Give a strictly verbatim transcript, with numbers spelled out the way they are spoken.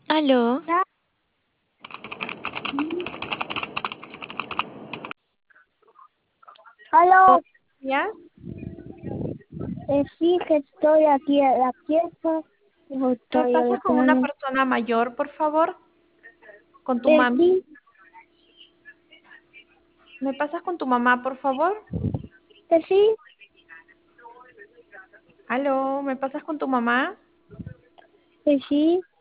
¿Aló? Aló, ¿Días? eh, sí que estoy aquí a la fiesta. Yo ¿Me estoy pasas con una ordenando. persona mayor, por favor? ¿Con tu Eh, mami? sí, ¿Me pasas con tu mamá, por favor? eh, sí, ¿Aló? ¿Me pasas con tu mamá? eh, sí.